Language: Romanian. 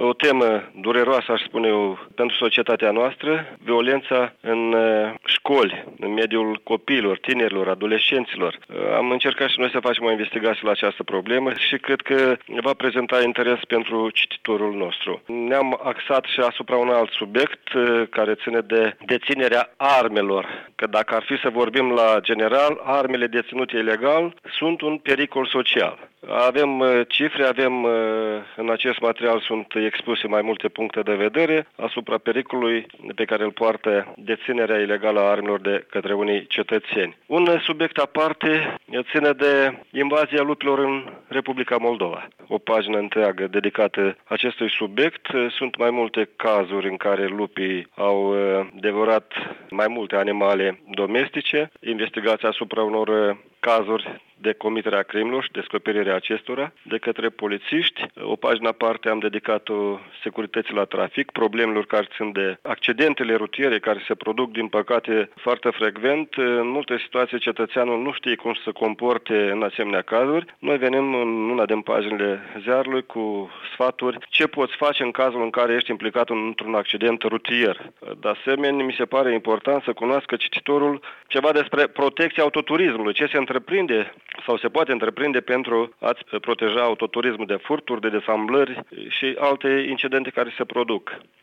O temă dureroasă, aș spune eu, pentru societatea noastră, violența în școli, în mediul copiilor, tinerilor, adolescenților. Am încercat și noi să facem o investigație la această problemă și cred că va prezenta interes pentru cititorul nostru. Ne-am axat și asupra un alt subiect care ține de deținerea armelor. Că dacă ar fi să vorbim la general, armele deținute ilegal sunt un pericol social. Avem cifre, în acest material sunt expuse mai multe puncte de vedere asupra pericolului pe care îl poartă deținerea ilegală a armelor de către unii cetățeni. Un subiect aparte ține de invazia lupilor în Republica Moldova. O pagină întreagă dedicată acestui subiect. Sunt mai multe cazuri în care lupii au devorat mai multe animale domestice, investigația asupra unor cazuri de comiterea crimelor și descoperirea acestora de către polițiști. O pagină aparte am dedicat-o securității la trafic, problemelor care țin de accidentele rutiere care se produc, din păcate, foarte frecvent. În multe situații cetățeanul nu știe cum să se comporte în asemenea cazuri. Noi venim în una din paginile ziarului cu sfaturi ce poți face în cazul în care ești implicat într-un accident rutier. De asemenea, mi se pare important să cunoască cititorul ceva despre protecția autoturismului, ce se întreprinde sau se poate întreprinde pentru a-ți proteja autoturismul de furturi, de desamblări și alte incidente care se produc.